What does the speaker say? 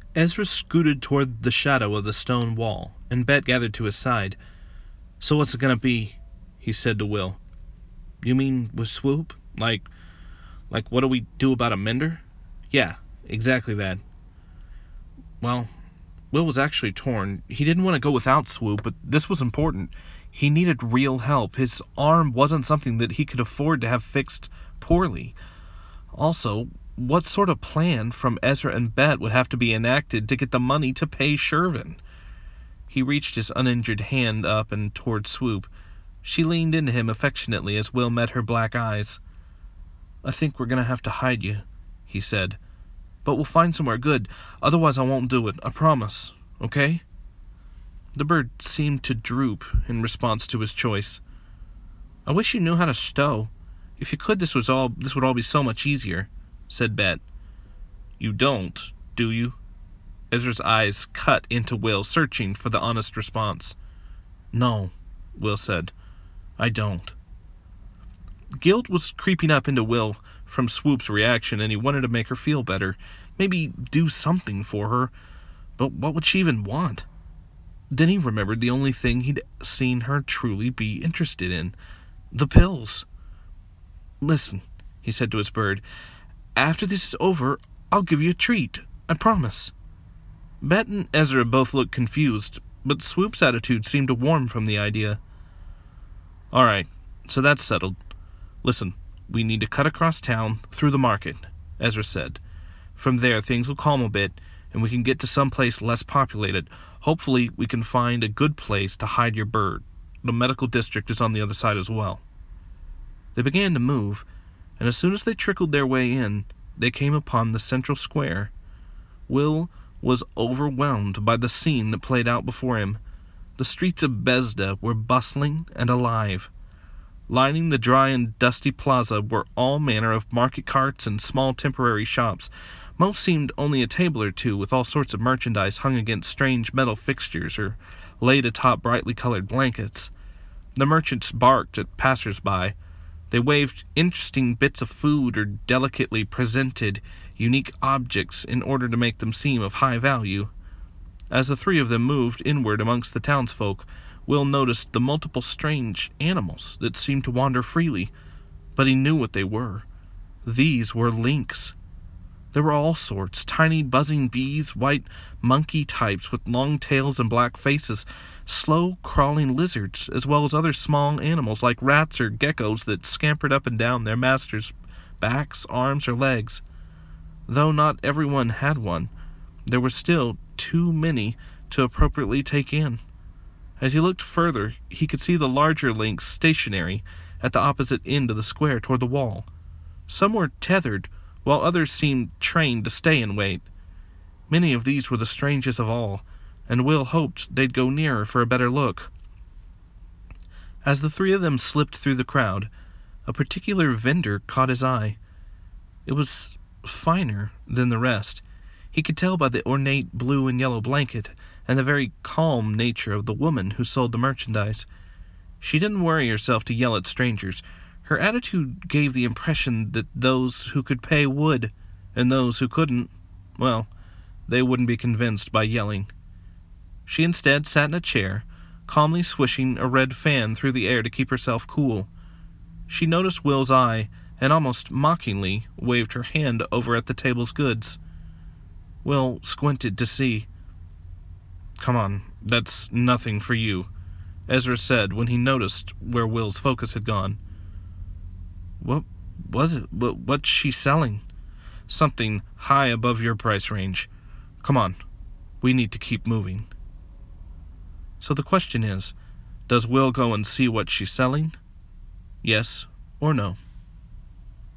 Ezra scooted toward the shadow of the stone wall, and Bet gathered to his side. "So what's it gonna be?" he said to Will. "You mean with Swoop? Like what do we do about a mender?" "Yeah, exactly that." Well, Will was actually torn. He didn't want to go without Swoop, but this was important. He needed real help. His arm wasn't something that he could afford to have fixed poorly. Also, what sort of plan from Ezra and Bet would have to be enacted to get the money to pay Shervin? He reached his uninjured hand up and toward Swoop. She leaned into him affectionately as Will met her black eyes. "I think we're going to have to hide you," he said. "But we'll find somewhere good. Otherwise I won't do it. I promise. Okay?" The bird seemed to droop in response to his choice. "I wish you knew how to stow. If you could, this would all be so much easier," said Bet. "You don't, do you?" Ezra's eyes cut into Will, searching for the honest response. "No," Will said. "I don't." Guilt was creeping up into Will from Swoop's reaction, and he wanted to make her feel better. Maybe do something for her. But what would she even want? Then he remembered the only thing he'd seen her truly be interested in. The pills. "Listen," he said to his bird. "After this is over, I'll give you a treat. I promise." Bet and Ezra both looked confused, but Swoop's attitude seemed to warm from the idea. "All right, so that's settled. Listen, we need to cut across town through the market," Ezra said. "From there, things will calm a bit, and we can get to some place less populated. Hopefully, we can find a good place to hide your bird. The medical district is on the other side as well." They began to move, and as soon as they trickled their way in, they came upon the central square. Will was overwhelmed by the scene that played out before him. The streets of Besda were bustling and alive. Lining the dry and dusty plaza were all manner of market carts and small temporary shops. Most seemed only a table or two, with all sorts of merchandise hung against strange metal fixtures or laid atop brightly colored blankets. The merchants barked at passers-by. They waved interesting bits of food or delicately presented unique objects in order to make them seem of high value. As the three of them moved inward amongst the townsfolk, Will noticed the multiple strange animals that seemed to wander freely, but he knew what they were. These were lynx. There were all sorts, tiny buzzing bees, white monkey types with long tails and black faces, slow crawling lizards, as well as other small animals like rats or geckos that scampered up and down their masters' backs, arms, or legs. Though not everyone had one, there were still too many to appropriately take in. As he looked further, he could see the larger lynx stationary at the opposite end of the square toward the wall. Some were tethered, while others seemed trained to stay and wait. Many of these were the strangest of all, and Will hoped they'd go nearer for a better look. As the three of them slipped through the crowd, a particular vendor caught his eye. It was finer than the rest. He could tell by the ornate blue and yellow blanket and the very calm nature of the woman who sold the merchandise. She didn't worry herself to yell at strangers. Her attitude gave the impression that those who could pay would, and those who couldn't, well, they wouldn't be convinced by yelling. She instead sat in a chair, calmly swishing a red fan through the air to keep herself cool. She noticed Will's eye and almost mockingly waved her hand over at the table's goods. Will squinted to see. "Come on, that's nothing for you," Ezra said when he noticed where Will's focus had gone. "What was it? What's she selling?" "Something high above your price range. Come on, we need to keep moving." So the question is, does Will go and see what she's selling? Yes or no?